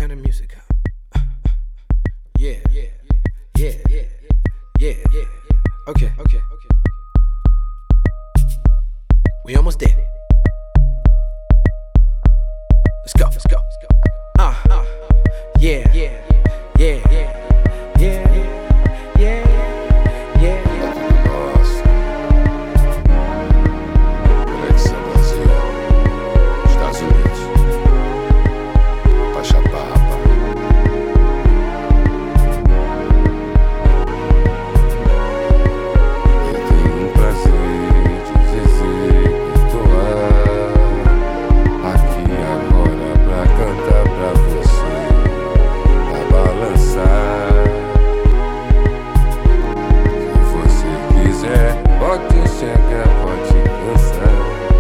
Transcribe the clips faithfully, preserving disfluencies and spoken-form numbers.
turn the music up. Yeah, yeah, yeah, yeah, yeah, yeah. Okay, okay, okay. We almost there. Let's go, let's go, let's go. Uh, uh, yeah, yeah, yeah, yeah, yeah, yeah, yeah. Nossa, Conexão Brasil, Estados Unidos, Pachapapa. Eu tenho um prazer de dizer que tô aqui agora pra cantar pra você, pra balançar. Pode chegar, pode cansar.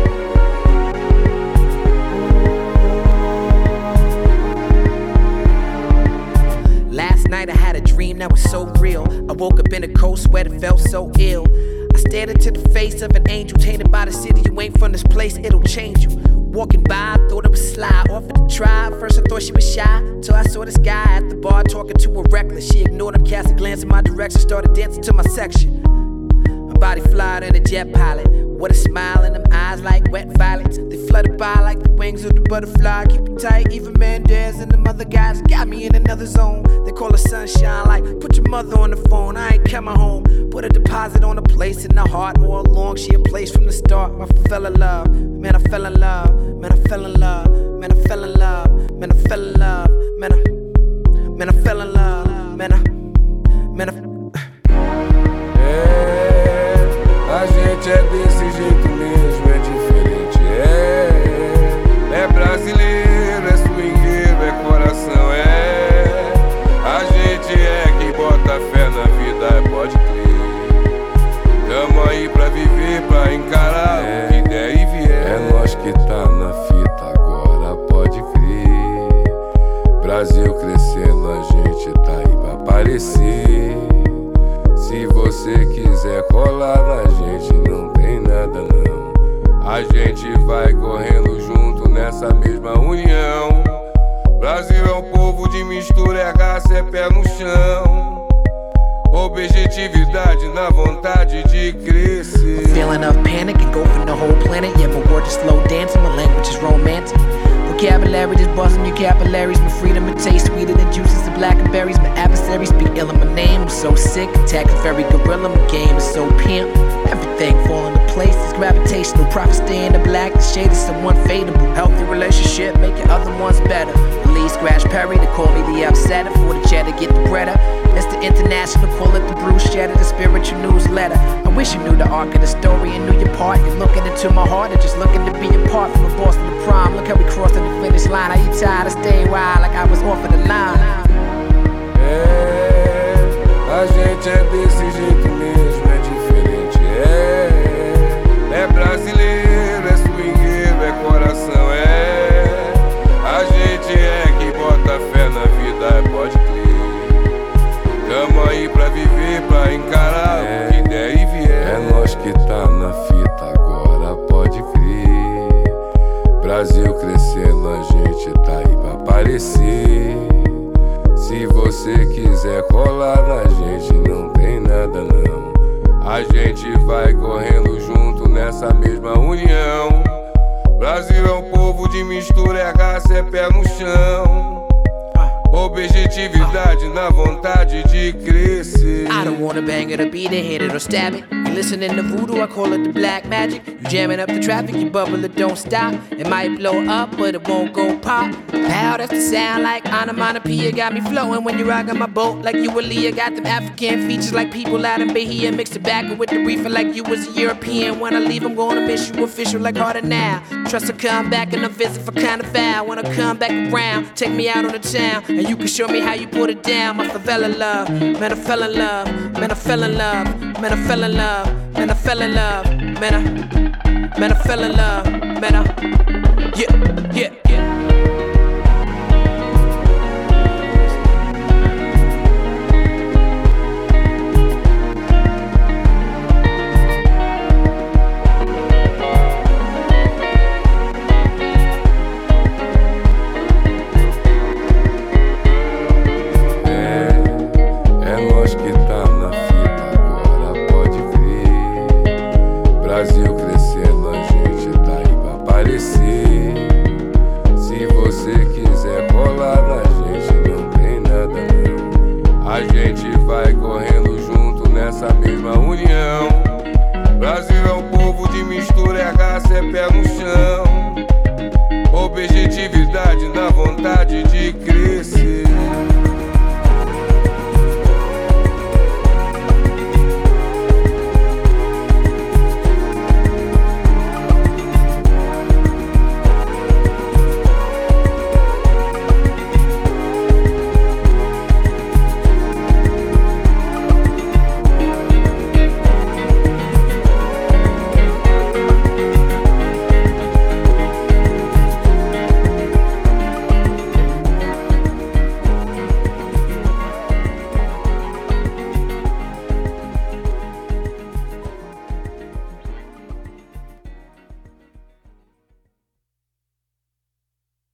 Last night I had a dream that was so real. I woke up in a cold sweat and felt so ill. I stared into the face of an angel, tainted by the city. You ain't from this place, it'll change you. Walking by, I thought it was sly, offered to try. At first I thought she was shy, till I saw this guy at the bar talking to her reckless. She ignored him, cast a glance in my direction, started dancing to my section. Body flying in a jet pilot, with a smile in them eyes like wet violets. They flutter by like the wings of the butterfly. Keep it tight, even Mendez and them other guys got me in another zone. They call it sunshine, like put your mother on the phone. I ain't coming home. Put a deposit on a place in the heart all along. She a place from the start. I fell in love, man. I fell in love, man. I fell in love, man. I fell in love, man. I fell in love, man. I, man. I fell in love, man. I, man. I, A gente é desse jeito mesmo, é diferente, é É brasileiro, é swingueiro, é coração, é A gente é quem bota fé na vida, é, pode crer Tamo aí pra viver, pra encarar é, o que der e vier É nós que tá na fita agora, pode crer Brasil crescendo, a gente tá aí pra aparecer Se você quiser colar na gente, não tem nada não A gente vai correndo junto nessa mesma união Brasil é um povo de mistura, é raça, é pé no chão Objetividade na vontade de crescer A feeling of panic engulfing the whole planet Yeah, my word is slow dancing, my language is romantic Vocabulary just buzzing your capillaries My freedom it tastes sweeter than juices of blackberries My adversaries speak ill in my name I'm so sick, attacking very gorilla My game is so pimp Everything fall into place It's gravitational Profit stay in the black The shade is so unfadable Healthy relationship Make your other ones better Lee Scratch Perry They call me the upsetter For the cheddar get the breader Mister International Call it the Bruce Shatter The spiritual newsletter I wish you knew the arc of the story And knew your part You're looking into my heart And just looking to be a part From the Boston to prom Look how we crossed the finish line Are you tired of staying wild Like I was off of the line É, a gente é desse jeito mesmo, é diferente, é É brasileiro, é swingueiro, é coração, é A gente é quem bota fé na vida, é, pode crer Tamo aí pra viver, pra encarar é, o que der e vier É nós que tá na fita agora, pode crer Brasil crescendo, a gente tá aí pra aparecer Se você quiser colar na gente, não tem nada não A gente vai correndo junto nessa mesma união Brasil é um povo de mistura, é raça, é pé no chão Objetividade na vontade de crescer I don't wanna bang it or beat it, hit it or stab it You listening to voodoo, I call it the black magic You jamming up the traffic, you bubble it, don't stop It might blow up, but it won't go pop Pow, that's the sound like onomatopoeia Got me flowing when you're rocking my boat Like you a Leah, got them African features Like people out in Bahia Mix tobacco with the reefer like you was a European When I leave, I'm gonna miss you official like harder now Trust to come back and I visit for kind of foul When I come back around, take me out on the town And you can show me how you put it down My favela love, man I fell in love Man I fell in love, man I fell in love Man I fell in love, man I Man I fell in love, man I Yeah, yeah, yeah de mistura é raça, é pé no chão.